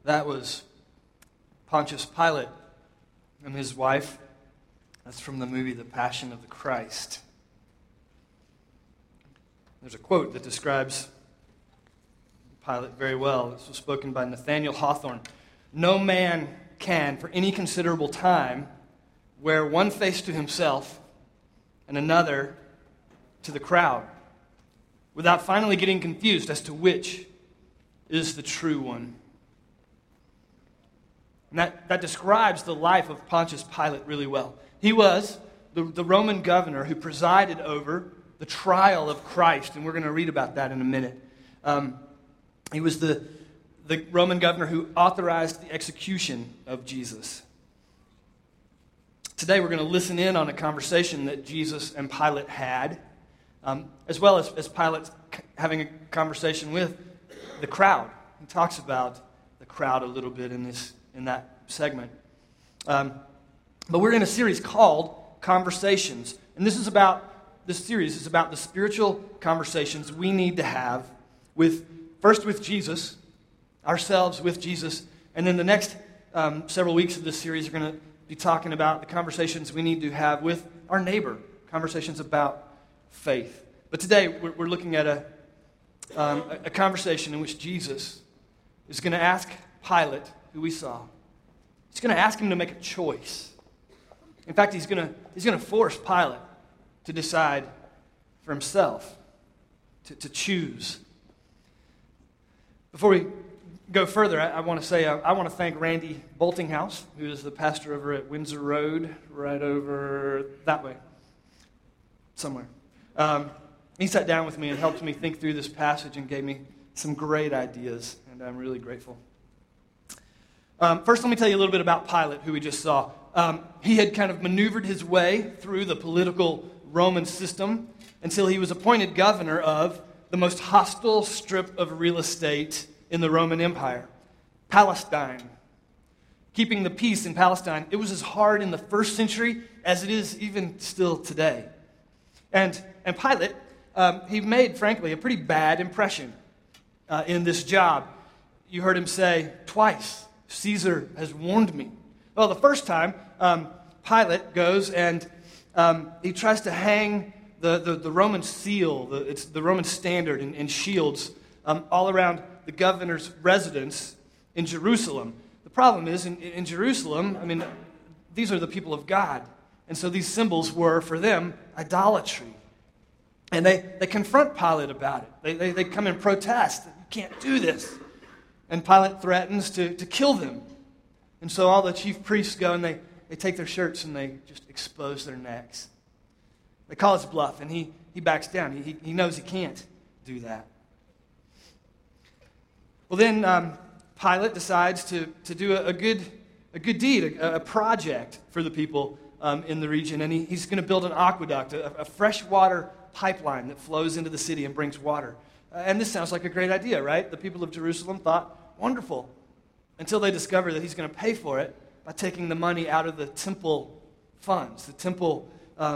That was Pontius Pilate and his wife. That's from the movie The Passion of the Christ. There's a quote that describes Pilate very well. This was spoken by Nathaniel Hawthorne. "No man can, for any considerable time, wear one face to himself and another to the crowd, without finally getting confused as to which is the true one." And that describes the life of Pontius Pilate really well. He was the Roman governor who presided over the trial of Christ, and we're going to read about that in a minute. He was the Roman governor who authorized the execution of Jesus. Today we're going to listen in on a conversation that Jesus and Pilate had, as well as Pilate having a conversation with the crowd. He talks about the crowd a little bit in that segment. But we're in a series called Conversations, and this series is about the spiritual conversations we need to have first with Jesus, ourselves with Jesus, and then the next several weeks of this series are going to be talking about the conversations we need to have with our neighbor, conversations about faith. But today we're looking at a conversation in which Jesus is going to ask Pilate, who we saw, he's going to ask him to make a choice. In fact, he's going to force Pilate to decide for himself, to choose. Before we go further, I want to say I want to thank Randy Boltinghouse, who is the pastor over at Windsor Road, right over that way, somewhere. He sat down with me and helped me think through this passage and gave me some great ideas, and I'm really grateful. First, let me tell you a little bit about Pilate, who we just saw. He had kind of maneuvered his way through the political Roman system until he was appointed governor of the most hostile strip of real estate in the Roman Empire, Palestine. Keeping the peace in Palestine, it was as hard in the first century as it is even still today. And Pilate, he made, frankly, a pretty bad impression in this job. You heard him say twice, "Caesar has warned me." Well, the first time, Pilate goes and he tries to hang the Roman seal, it's the Roman standard and shields all around the governor's residence in Jerusalem. The problem is, in Jerusalem, these are the people of God. And so these symbols were, for them, idolatry. And they confront Pilate about it. They come and protest. "You can't do this." And Pilate threatens to kill them. And so all the chief priests go and they take their shirts and they just expose their necks. They call his bluff, and he backs down. He knows he can't do that. Well, then Pilate decides to do a good deed, a project for the people in the region, and he's going to build an aqueduct, a freshwater pipeline that flows into the city and brings water. And this sounds like a great idea, right? The people of Jerusalem thought, wonderful, until they discover that he's going to pay for it by taking the money out of the temple funds, the temple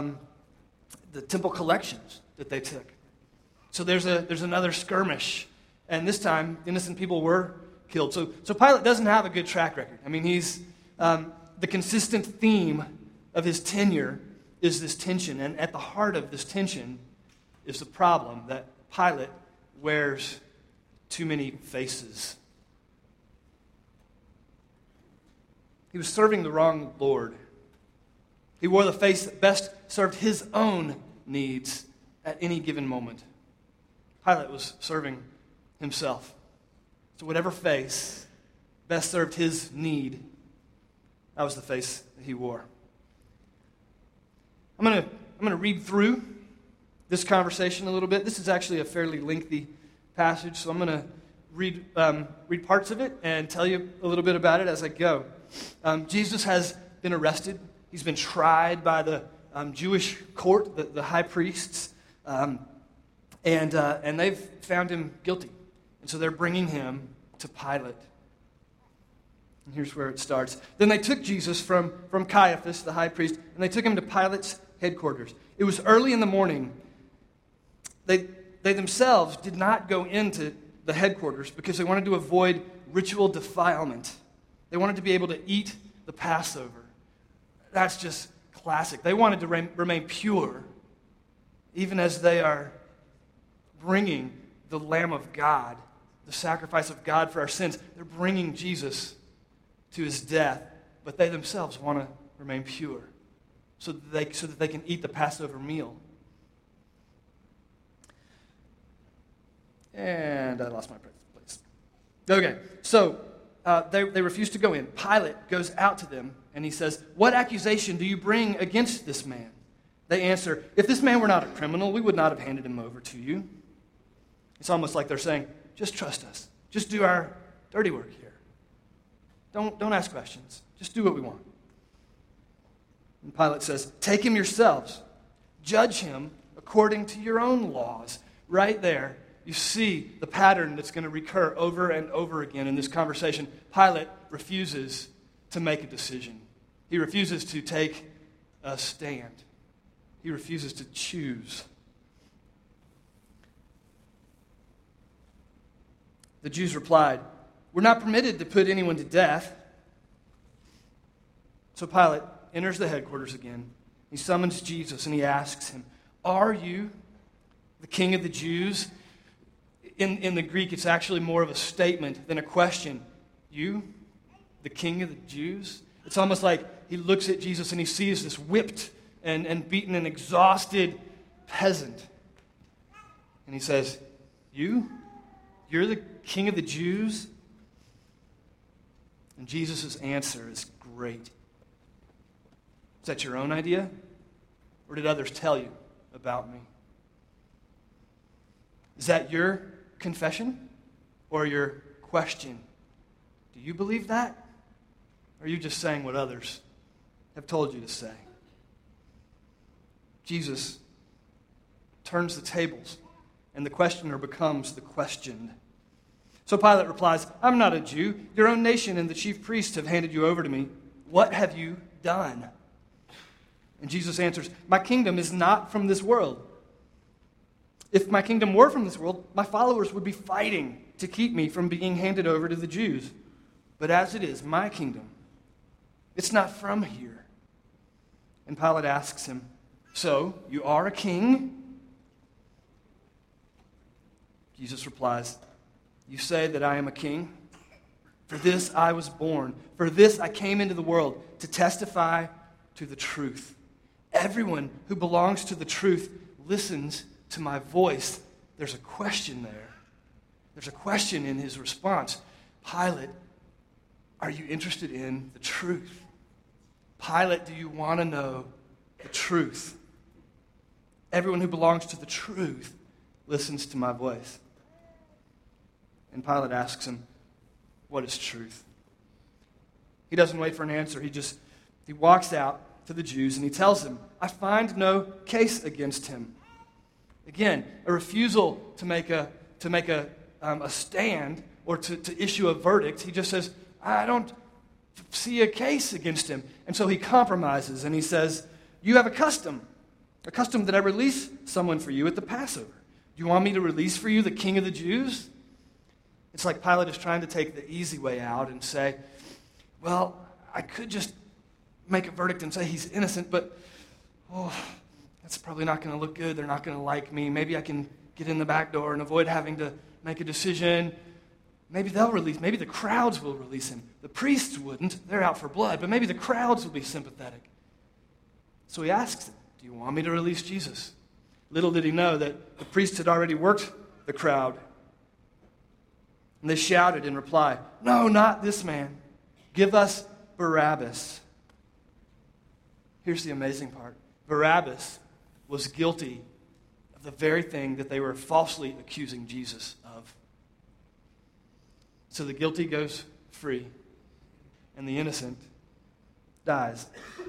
collections that they took. So there's another skirmish. And this time, innocent people were killed. So Pilate doesn't have a good track record. He's the consistent theme of his tenure is this tension. And at the heart of this tension is the problem that Pilate wears too many faces. He was serving the wrong Lord. He wore the face that best served his own needs at any given moment. Pilate was serving himself. So whatever face best served his need, that was the face that he wore. I'm going to read through this conversation a little bit. This is actually a fairly lengthy passage, so I'm going to read parts of it and tell you a little bit about it as I go. Jesus has been arrested. He's been tried by the Jewish court, the high priests, and they've found him guilty. And so they're bringing him to Pilate. And here's where it starts. Then they took Jesus from Caiaphas, the high priest, and they took him to Pilate's headquarters. It was early in the morning. They themselves did not go into the headquarters because they wanted to avoid ritual defilement. They wanted to be able to eat the Passover. That's just classic. They wanted to remain pure, even as they are bringing the Lamb of God, the sacrifice of God for our sins. They're bringing Jesus to his death, but they themselves want to remain pure so that they can eat the Passover meal. And I lost my place. Okay, so they refuse to go in. Pilate goes out to them, and he says, "What accusation do you bring against this man?" They answer, "If this man were not a criminal, we would not have handed him over to you." It's almost like they're saying, "Just trust us. Just do our dirty work here. Don't ask questions. Just do what we want." And Pilate says, "Take him yourselves. Judge him according to your own laws." Right there, you see the pattern that's going to recur over and over again in this conversation. Pilate refuses to make a decision. He refuses to take a stand. He refuses to choose. The Jews replied, "We're not permitted to put anyone to death." So Pilate enters the headquarters again. He summons Jesus and he asks him, "Are you the king of the Jews?" In the Greek, it's actually more of a statement than a question. "You, the king of the Jews?" It's almost like he looks at Jesus and he sees this whipped and beaten and exhausted peasant. And he says, "You're the king of the Jews?" And Jesus' answer is great. Is that your own idea? Or did others tell you about me? Is that your confession or your question? Do you believe that? Or are you just saying what others have told you to say? Jesus turns the tables, and the questioner becomes the questioned. So Pilate replies, "I'm not a Jew. Your own nation and the chief priests have handed you over to me. What have you done?" And Jesus answers, "My kingdom is not from this world. If my kingdom were from this world, my followers would be fighting to keep me from being handed over to the Jews. But as it is, my kingdom, it's not from here." And Pilate asks him, "So, you are a king?" Jesus replies, "You say that I am a king? For this I was born. For this I came into the world, to testify to the truth. Everyone who belongs to the truth listens to my voice." There's a question there. There's a question in his response. Pilate, are you interested in the truth? Pilate, do you want to know the truth? Everyone who belongs to the truth listens to my voice. And Pilate asks him, "What is truth?" He doesn't wait for an answer. He walks out to the Jews and he tells them, "I find no case against him." Again, a refusal to make a stand or to issue a verdict. He just says, "I don't see a case against him." And so he compromises and he says, "You have a custom that I release someone for you at the Passover. Do you want me to release for you the king of the Jews?" It's like Pilate is trying to take the easy way out and say, "Well, I could just make a verdict and say he's innocent, but that's probably not going to look good. They're not going to like me. Maybe I can get in the back door and avoid having to make a decision. Maybe the crowds will release him. The priests wouldn't. They're out for blood, but maybe the crowds will be sympathetic." So he asks them, "Do you want me to release Jesus?" Little did he know that the priests had already worked the crowd. And they shouted in reply, "No, not this man. Give us Barabbas." Here's the amazing part. Barabbas was guilty of the very thing that they were falsely accusing Jesus of. So the guilty goes free, and the innocent dies.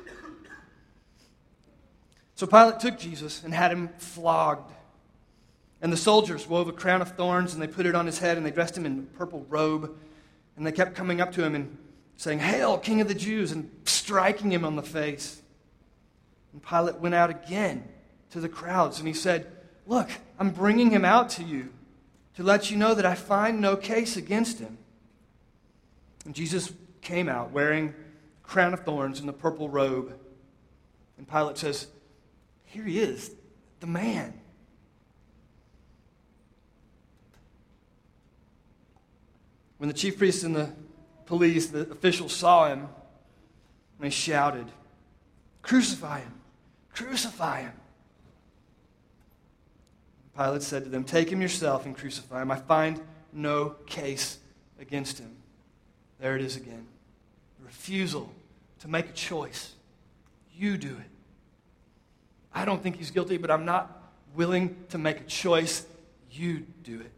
So Pilate took Jesus and had him flogged. And the soldiers wove a crown of thorns, and they put it on his head, and they dressed him in a purple robe. And they kept coming up to him and saying, "Hail, King of the Jews," and striking him on the face. And Pilate went out again to the crowds, and he said, "Look, I'm bringing him out to you to let you know that I find no case against him." And Jesus came out wearing a crown of thorns and the purple robe. And Pilate says, here he is, the man. When the chief priests and the police, the officials saw him, they shouted, crucify him, crucify him. Pilate said to them, take him yourself and crucify him. I find no case against him. There it is again. The refusal to make a choice. You do it. I don't think he's guilty, but I'm not willing to make a choice. You do it.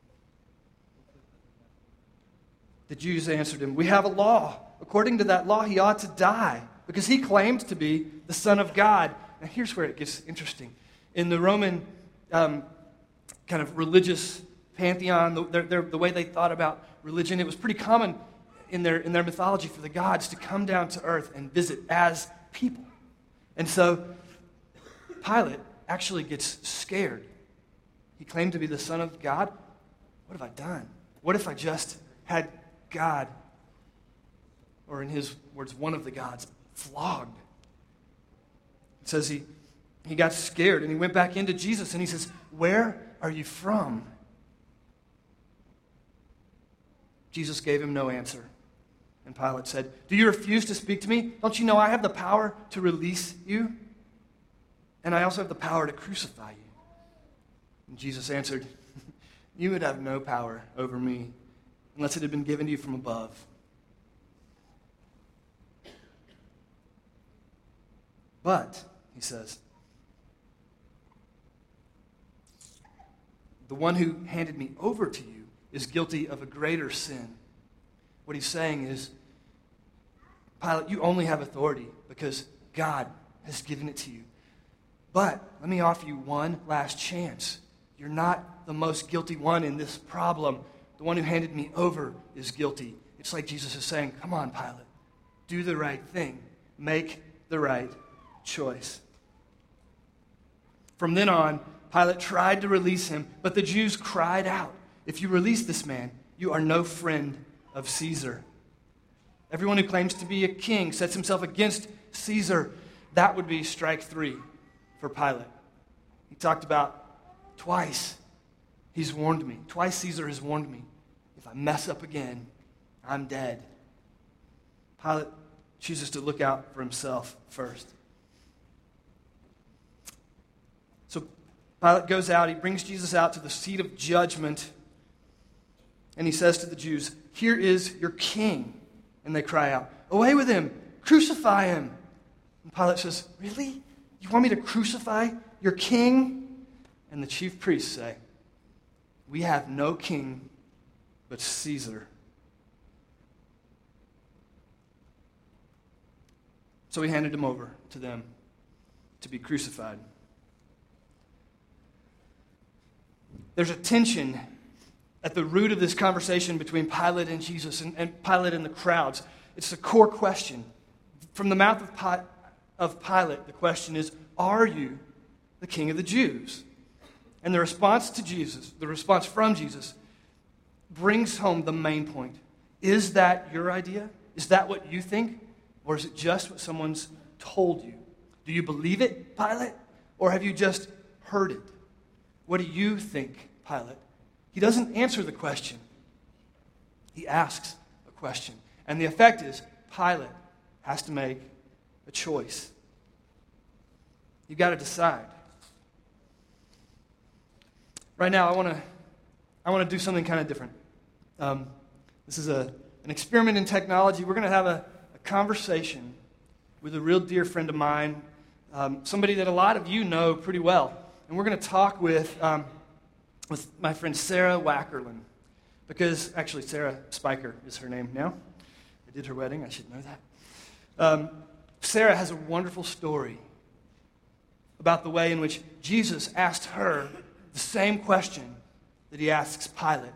The Jews answered him, we have a law. According to that law, he ought to die because he claimed to be the Son of God. Now here's where it gets interesting. In the Roman kind of religious pantheon, the way they thought about religion, it was pretty common in their mythology for the gods to come down to earth and visit as people. And so Pilate actually gets scared. He claimed to be the Son of God. What have I done? What if I just had God, or in his words, one of the gods, flogged? It says he got scared and he went back into Jesus and he says, where are you from? Jesus gave him no answer. And Pilate said, do you refuse to speak to me? Don't you know I have the power to release you? And I also have the power to crucify you. And Jesus answered, you would have no power over me unless it had been given to you from above. But, he says, the one who handed me over to you is guilty of a greater sin. What he's saying is, Pilate, you only have authority because God has given it to you. But let me offer you one last chance. You're not the most guilty one in this problem. The one who handed me over is guilty. It's like Jesus is saying, come on, Pilate, do the right thing. Make the right choice. From then on, Pilate tried to release him, but the Jews cried out, if you release this man, you are no friend of Caesar. Everyone who claims to be a king sets himself against Caesar. That would be strike 3 for Pilate. He talked about twice he's warned me. Twice Caesar has warned me. If I mess up again, I'm dead. Pilate chooses to look out for himself first. So Pilate goes out, he brings Jesus out to the seat of judgment, and he says to the Jews, here is your king. And they cry out, away with him, crucify him. And Pilate says, really? You want me to crucify your king? And the chief priests say, we have no king but Caesar. So he handed him over to them to be crucified. There's a tension at the root of this conversation between Pilate and Jesus and Pilate and the crowds. It's a core question. From the mouth of Pilate, the question is, are you the king of the Jews? And the response to Jesus, the response from Jesus, brings home the main point. Is that your idea? Is that what you think? Or is it just what someone's told you? Do you believe it, Pilate? Or have you just heard it? What do you think, Pilate? He doesn't answer the question. He asks a question. And the effect is Pilate has to make a choice. You've got to decide. Right now, I want to do something kind of different. This is an experiment in technology. We're going to have a conversation with a real dear friend of mine, somebody that a lot of you know pretty well. And we're going to talk with my friend Sarah Wackerlin, because actually Sarah Spiker is her name now. I did her wedding. I should know that. Sarah has a wonderful story about the way in which Jesus asked her the same question that he asks Pilate.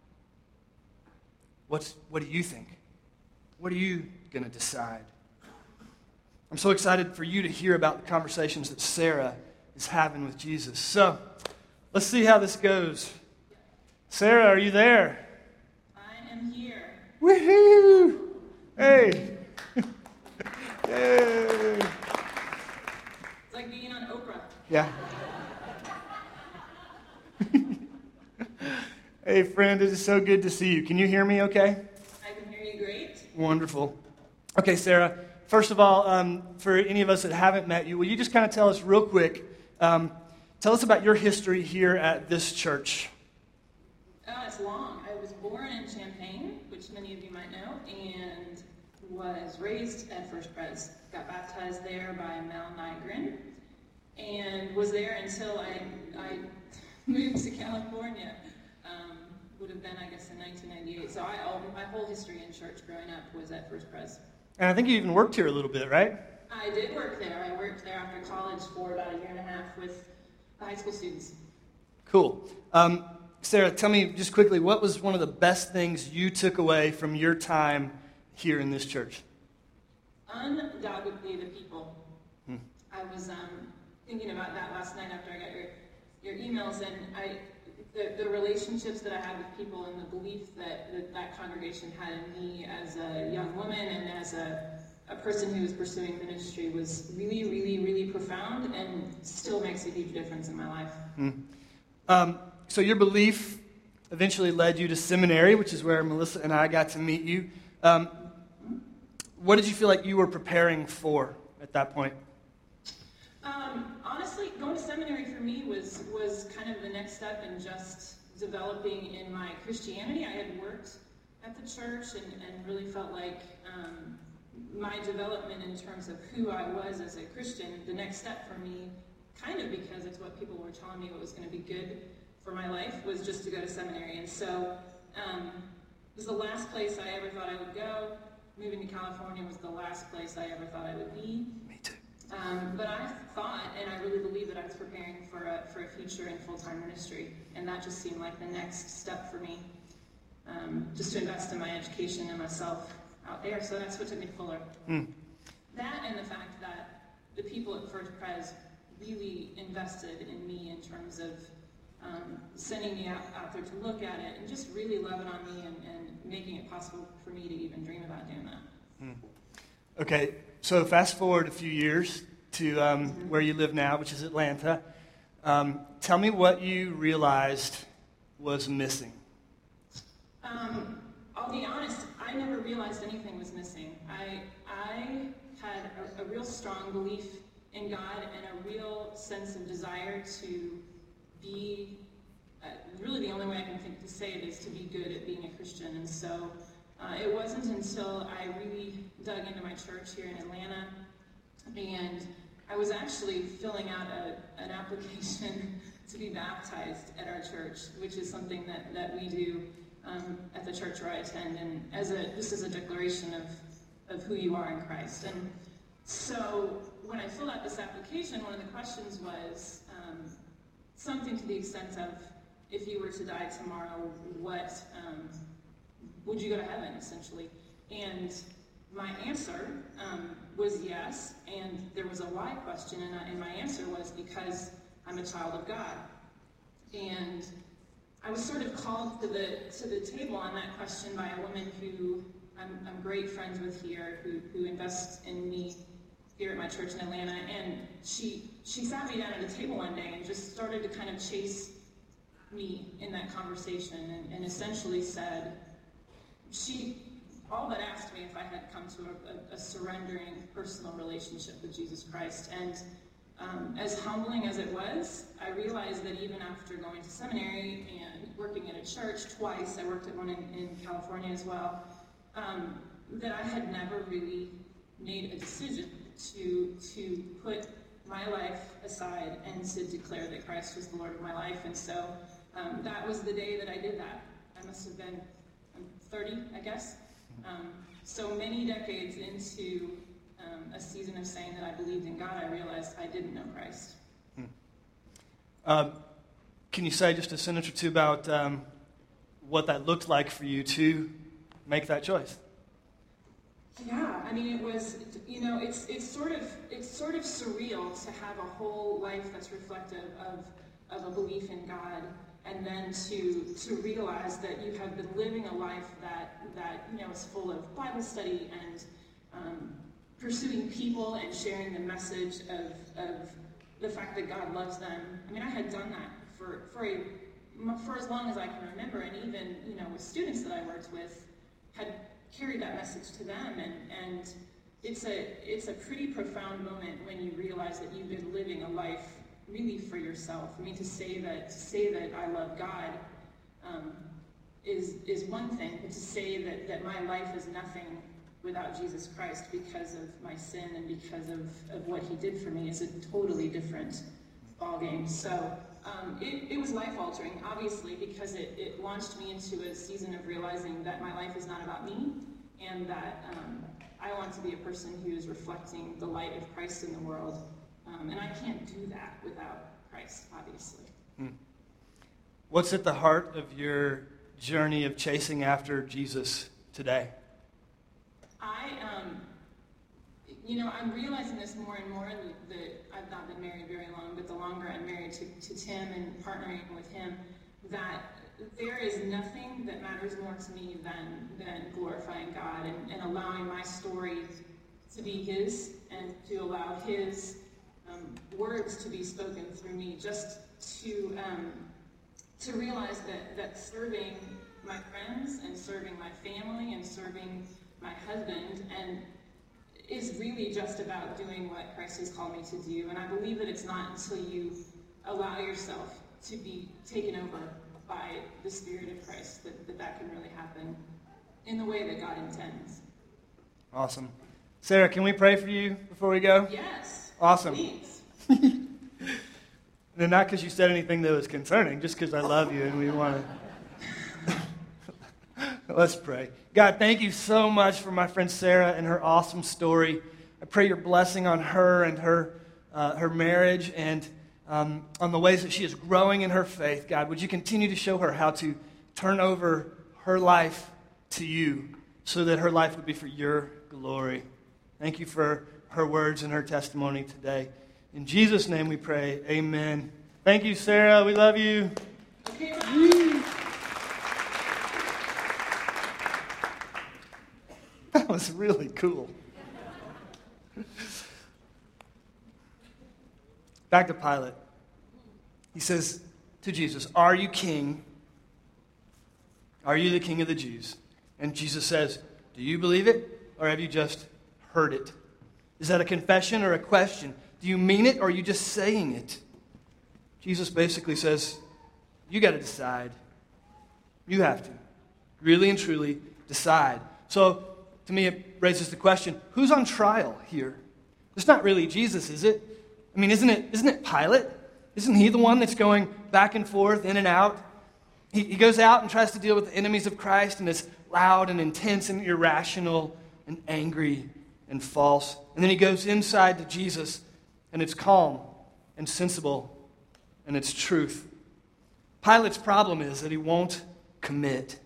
What do you think? What are you going to decide? I'm so excited for you to hear about the conversations that Sarah is having with Jesus. So, let's see how this goes. Sarah, are you there? I am here. Woohoo! Hey, friend, it is so good to see you. Can you hear me okay? I can hear you great. Wonderful. Okay, Sarah, first of all, for any of us that haven't met you, will you just kind of tell us real quick, tell us about your history here at this church? It's long. I was born in Champaign, which many of you might know, and was raised at First Pres. Got baptized there by Mel Nygren, and was there until I moved to California. Would have been, I guess, in 1998. So my whole history in church growing up was at First Pres. And I think you even worked here a little bit, right? I did work there. I worked there after college for about a year and a half with the high school students. Cool. Sarah, tell me just quickly, what was one of the best things you took away from your time here in this church? Undoubtedly the people. I was thinking about that last night after I got your emails, and the relationships that I had with people and the belief that congregation had in me as a young woman and as a person who was pursuing ministry was really, really, really profound and still makes a huge difference in my life. So your belief eventually led you to seminary, which is where Melissa and I got to meet you. What did you feel like you were preparing for at that point? Honestly, going to seminary for me was kind of the next step in just developing in my Christianity. I had worked at the church and really felt like my development in terms of who I was as a Christian, the next step for me, kind of because it's what people were telling me what was going to be good for my life, was just to go to seminary. And so it was the last place I ever thought I would go. Moving to California was the last place I ever thought I would be. Me too. But I thought, and I really believe that I was preparing for a future in full-time ministry, and that just seemed like the next step for me, just to invest in my education and myself out there. So that's what took me to Fuller. That and the fact that the people at First Pres really invested in me in terms of sending me out there to look at it and just really loving on me and making it possible for me to even dream about doing that. Okay, so fast forward a few years to where you live now, which is Atlanta. Tell me what you realized was missing. I'll be honest, I never realized anything was missing. I had a real strong belief in God and a real sense of desire to be, really the only way I can think to say it is to be good at being a Christian. And so it wasn't until I really dug into my church here in Atlanta, and I was actually filling out an application to be baptized at our church, which is something that we do at the church where I attend, and this is a declaration of who you are in Christ. And so when I filled out this application, one of the questions was something to the extent of, if you were to die tomorrow, what would you go to heaven, essentially? And my answer was yes, and there was a why question, and my answer was because I'm a child of God. And I was sort of called to the table on that question by a woman who I'm great friends with here, who invests in me here at my church in Atlanta, and she sat me down at a table one day and just started to kind of chase me in that conversation, and essentially said, she all but asked me if I had come to a surrendering personal relationship with Jesus Christ. And as humbling as it was, I realized that even after going to seminary and working at a church twice, I worked at one in California as well, that I had never really made a decision to put my life aside and to declare that Christ was the Lord of my life. And so that was the day that I did that. I must have been 30, I guess. So many decades into a season of saying that I believed in God, I realized I didn't know Christ. Can you say just a sentence or two about what that looked like for you to make that choice? Yeah, I mean, it was, it's sort of surreal to have a whole life that's reflective of a belief in God, and then to realize that you have been living a life that is full of Bible study and pursuing people and sharing the message of the fact that God loves them. I mean, I had done that for a for as long as I can remember, and even, with students that I worked with, had carried that message to them. And it's a pretty profound moment when you realize that you've been living a life really for yourself. I mean, to say that I love God is one thing, but to say that my life is nothing without Jesus Christ because of my sin and because of what he did for me is a totally different ballgame. So it was life-altering, obviously, because it launched me into a season of realizing that my life is not about me, and that I want to be a person who is reflecting the light of Christ in the world. And I can't do that without Christ, obviously. What's at the heart of your journey of chasing after Jesus today? I'm realizing this more and more that I've not been married very long, but the longer I'm married to Tim and partnering with him, that there is nothing that matters more to me than glorifying God and allowing my story to be his and to allow his words to be spoken through me, just to realize that serving my friends and serving my family and serving my husband and is really just about doing what Christ has called me to do. And I believe that it's not until you allow yourself to be taken over by the Spirit of Christ that can really happen in the way that God intends. Awesome. Sarah, can we pray for you before we go? Yes. Awesome. Please. And not because you said anything that was concerning, just because I love you and we want to. Let's pray. God, thank you so much for my friend Sarah and her awesome story. I pray your blessing on her and her marriage and on the ways that she is growing in her faith. God, would you continue to show her how to turn over her life to you so that her life would be for your glory. Thank you for her words and her testimony today. In Jesus' name we pray, amen. Thank you, Sarah. We love you. Okay, bye. That was really cool. Back to Pilate. He says to Jesus, "Are you king? Are you the king of the Jews?" And Jesus says, "Do you believe it, or have you just heard it?" Is that a confession or a question? Do you mean it, or are you just saying it? Jesus basically says, you got to decide. You have to. Really and truly decide. So, to me, it raises the question, who's on trial here? It's not really Jesus, is it? I mean, isn't it Pilate? Isn't he the one that's going back and forth, in and out? He goes out and tries to deal with the enemies of Christ, and it's loud and intense and irrational and angry and false. And then he goes inside to Jesus, and it's calm and sensible, and it's truth. Pilate's problem is that he won't commit.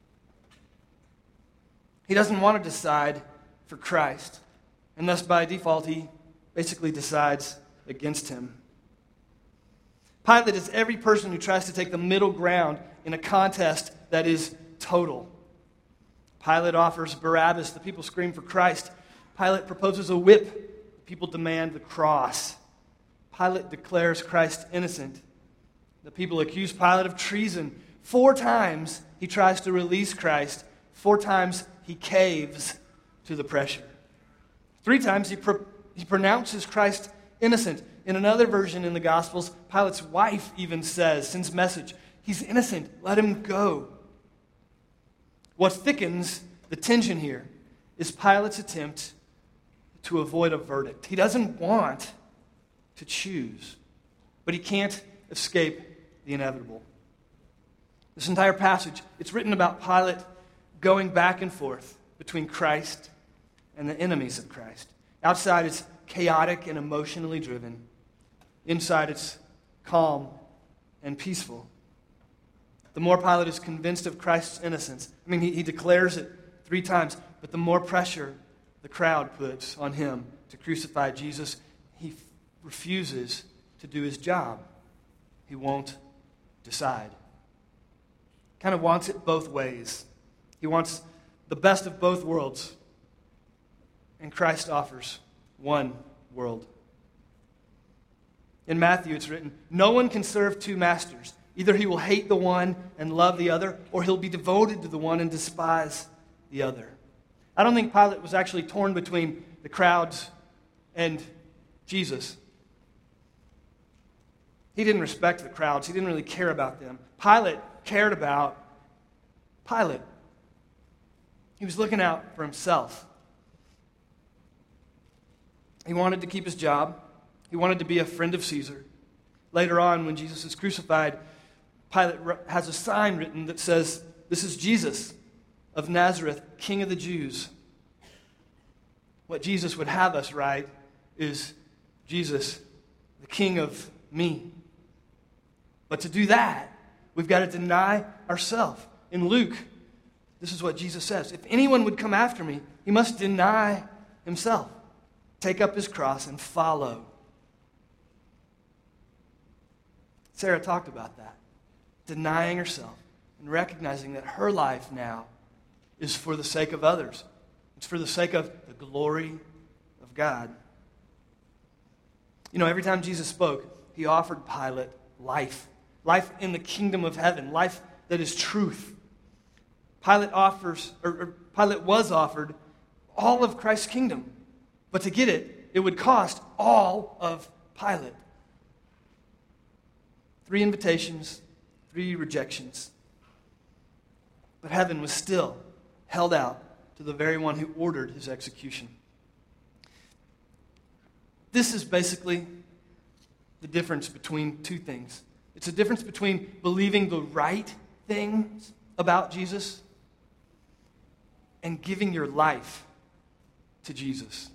He doesn't want to decide for Christ, and thus by default he basically decides against him. Pilate is every person who tries to take the middle ground in a contest that is total. Pilate offers Barabbas, the people scream for Christ. Pilate proposes a whip, people demand the cross. Pilate declares Christ innocent. The people accuse Pilate of treason. 4 times he tries to release Christ. 4 times he caves to the pressure. 3 times he pronounces Christ innocent. In another version in the Gospels, Pilate's wife even sends message, "He's innocent, let him go." What thickens the tension here is Pilate's attempt to avoid a verdict. He doesn't want to choose, but he can't escape the inevitable. This entire passage, it's written about Pilate going back and forth between Christ and the enemies of Christ. Outside, it's chaotic and emotionally driven. Inside, it's calm and peaceful. The more Pilate is convinced of Christ's innocence, he declares it 3 times, but the more pressure the crowd puts on him to crucify Jesus, he refuses to do his job. He won't decide. Kind of wants it both ways. He wants the best of both worlds. And Christ offers one world. In Matthew, it's written, "No one can serve 2 masters. Either he will hate the one and love the other, or he'll be devoted to the one and despise the other. I don't think Pilate was actually torn between the crowds and Jesus. He didn't respect the crowds. He didn't really care about them. Pilate cared about Pilate. He was looking out for himself. He wanted to keep his job. He wanted to be a friend of Caesar. Later on, when Jesus is crucified, Pilate has a sign written that says, "This is Jesus of Nazareth, King of the Jews." What Jesus would have us write is, "Jesus, the King of me." But to do that, we've got to deny ourselves. In Luke, this is what Jesus says. If anyone would come after me, he must deny himself, take up his cross, and follow. Sarah talked about that. Denying herself and recognizing that her life now is for the sake of others. It's for the sake of the glory of God. You know, every time Jesus spoke, he offered Pilate life. Life in the kingdom of heaven. Life that is truth. Pilate was offered all of Christ's kingdom. But to get it, it would cost all of Pilate. 3 invitations, 3 rejections. But heaven was still held out to the very one who ordered his execution. This is basically the difference between 2 things. It's a difference between believing the right things about Jesus and giving your life to Jesus.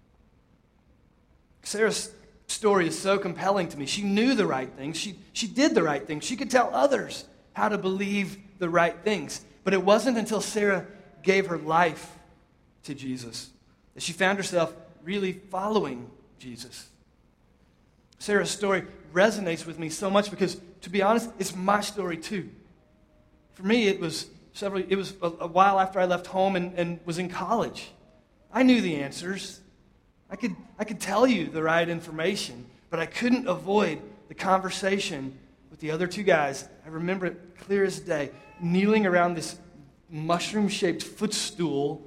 Sarah's story is so compelling to me. She knew the right things. She did the right things. She could tell others how to believe the right things. But it wasn't until Sarah gave her life to Jesus that she found herself really following Jesus. Sarah's story resonates with me so much because, to be honest, it's my story too. For me, it was a while after I left home and was in college. I knew the answers. I could tell you the right information, but I couldn't avoid the conversation with the other 2 guys. I remember it clear as day, kneeling around this mushroom-shaped footstool,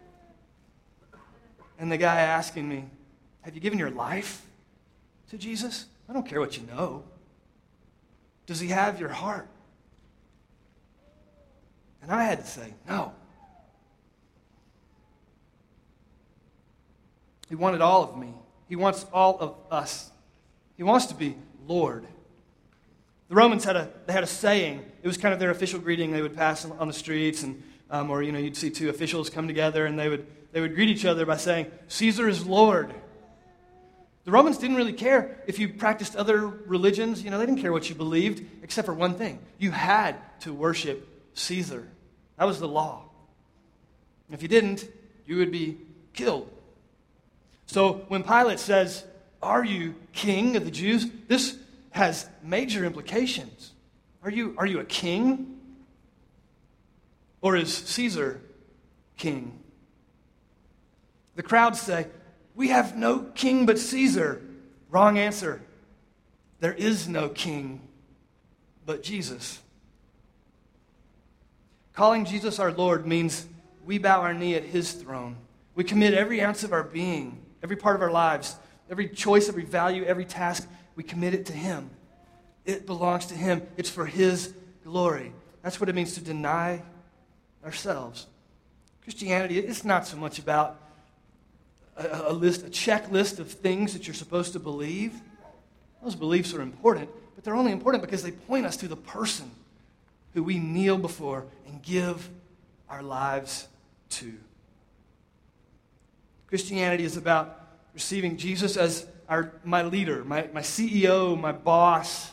and the guy asking me, "Have you given your life to Jesus? I don't care what you know. Does he have your heart?" And I had to say, no. He wanted all of me. He wants all of us. He wants to be Lord. The Romans had a saying. It was kind of their official greeting they would pass on the streets, and or you'd see 2 officials come together, and they would greet each other by saying, "Caesar is Lord." The Romans didn't really care if you practiced other religions. They didn't care what you believed, except for one thing. You had to worship Caesar. That was the law. If you didn't, you would be killed. So when Pilate says, "Are you king of the Jews?" this has major implications. Are you a king? Or is Caesar king? The crowds say, "We have no king but Caesar." Wrong answer. There is no king but Jesus. Calling Jesus our Lord means we bow our knee at his throne. We commit every ounce of our being, every part of our lives, every choice, every value, every task, we commit it to him. It belongs to him. It's for his glory. That's what it means to deny ourselves. Christianity, it's not so much about a checklist of things that you're supposed to believe. Those beliefs are important, but they're only important because they point us to the person who we kneel before and give our lives to. Christianity is about receiving Jesus as my leader, my CEO, my boss.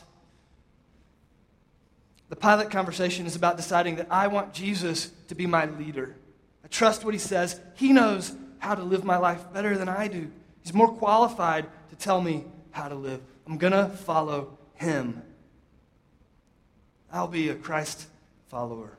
The Pilate conversation is about deciding that I want Jesus to be my leader. I trust what he says. He knows how to live my life better than I do. He's more qualified to tell me how to live. I'm going to follow him. I'll be a Christ follower.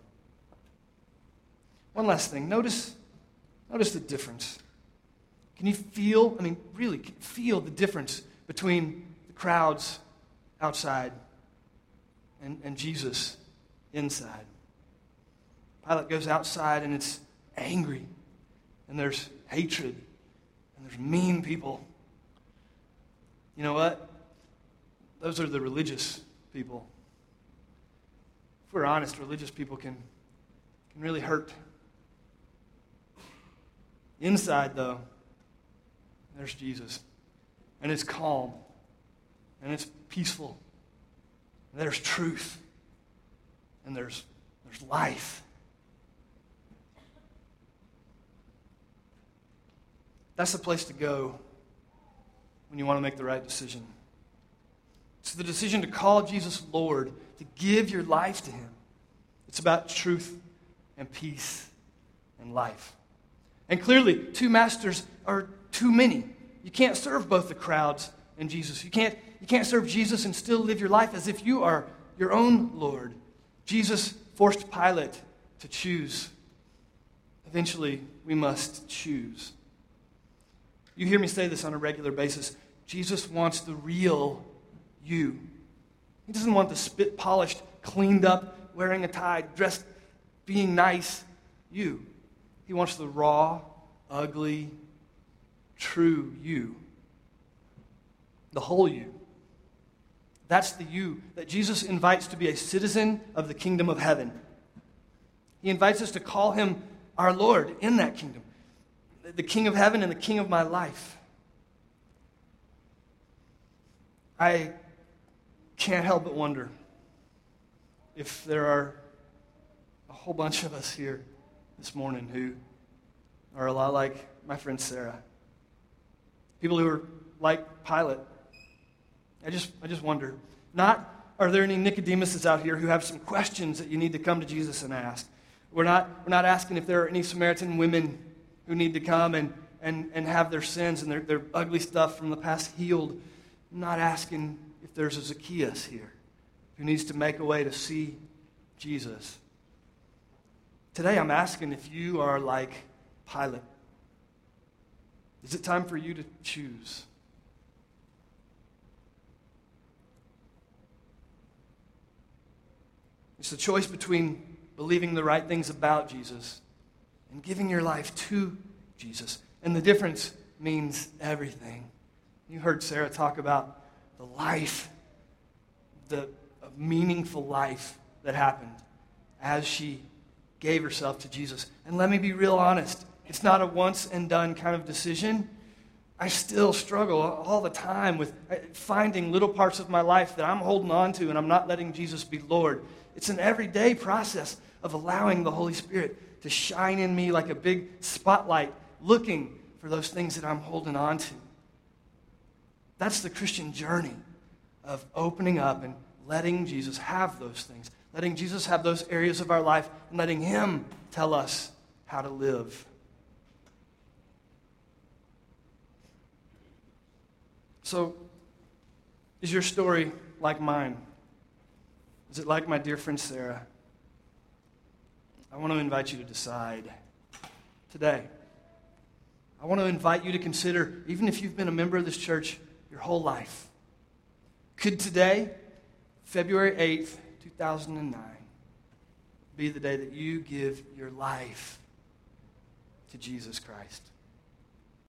One last thing. Notice the difference. Can you really feel the difference between the crowds outside and Jesus inside. Pilate goes outside and it's angry, and there's hatred, and there's mean people. You know what? Those are the religious people. If we're honest, religious people can really hurt. Inside, though, there's Jesus. And it's calm. And it's peaceful. And there's truth. And there's life. That's the place to go when you want to make the right decision. It's the decision to call Jesus Lord, to give your life to Him. It's about truth and peace and life. And clearly, two masters are too many. You can't serve both the crowds and Jesus. You can't serve Jesus and still live your life as if you are your own Lord. Jesus forced Pilate to choose. Eventually, we must choose. You hear me say this on a regular basis. Jesus wants the real you. He doesn't want the spit-polished, cleaned up, wearing a tie, dressed, being nice you. He wants the raw, ugly, true you. The whole you. That's the you that Jesus invites to be a citizen of the kingdom of heaven. He invites us to call Him our Lord in that kingdom. The King of heaven and the King of my life. I can't help but wonder if there are a whole bunch of us here this morning who are a lot like my friend Sarah. People who are like Pilate. I just wonder. Not, are there any Nicodemuses out here who have some questions that you need to come to Jesus and ask? We're not asking if there are any Samaritan women who need to come and have their sins and their ugly stuff from the past healed. I'm not asking if there's a Zacchaeus here who needs to make a way to see Jesus. Today I'm asking if you are like Pilate. Is it time for you to choose? It's the choice between believing the right things about Jesus and giving your life to Jesus. And the difference means everything. You heard Sarah talk about the life, the meaningful life that happened as she gave herself to Jesus. And let me be real honest. It's not a once and done kind of decision. I still struggle all the time with finding little parts of my life that I'm holding on to and I'm not letting Jesus be Lord. It's an everyday process of allowing the Holy Spirit to shine in me like a big spotlight, looking for those things that I'm holding on to. That's the Christian journey of opening up and letting Jesus have those things, letting Jesus have those areas of our life, and letting Him tell us how to live. So, is your story like mine? Is it like my dear friend Sarah? I want to invite you to decide today. I want to invite you to consider, even if you've been a member of this church your whole life, could today, February 8th, 2009, be the day that you give your life to Jesus Christ?